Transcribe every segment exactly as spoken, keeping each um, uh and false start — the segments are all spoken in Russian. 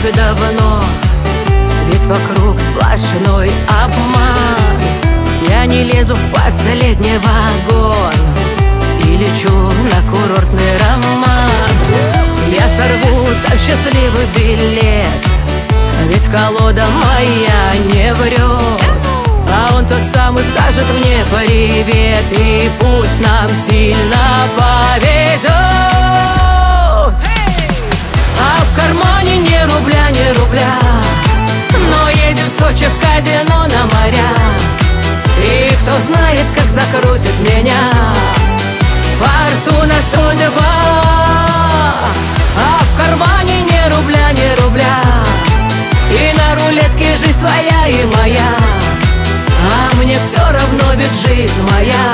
давно, ведь вокруг сплошной обман. Я не лезу в последний вагон и лечу на курортный роман. Я сорву так счастливый билет, ведь колода моя не врет. А он тот самый скажет мне привет, и пусть нам сильно повезет. А в кармане ни рубля, ни рубля, но едем в Сочи в казино на моря. И кто знает, как закрутит меня фортуна, судьба. А в кармане ни рубля, ни рубля, и на рулетке жизнь твоя и моя. А мне все равно, ведь жизнь моя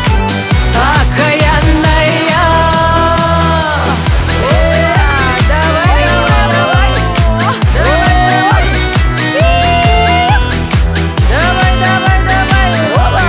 окаянная. Давай, давай, давай, давай, давай, давай.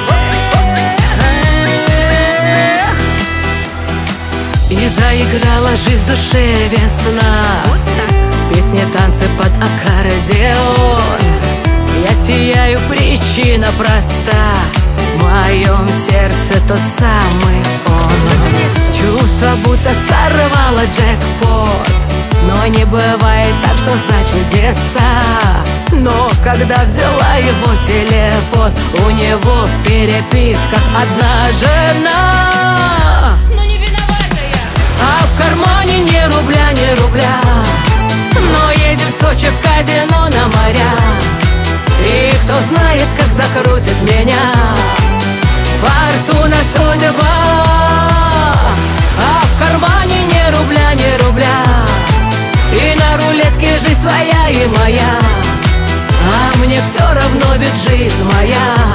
И заиграла жизнь в душе весна, песни, танцы под аккордеон. Я сияю, причина проста, в моем сердце тот самый он. Чувство, будто сорвало джекпот, но не бывает так, что за чудеса. Но когда взяла его телефон, у него в переписках одна жена. Но не виновата я. А в кармане ни рубля, ни рубля, но едем в Сочи в казино на моря. И кто знает, как закрутит меня фортуна, судьба. А в кармане ни рубля, ни рубля, и на рулетке жизнь твоя и моя. А мне все равно, ведь жизнь моя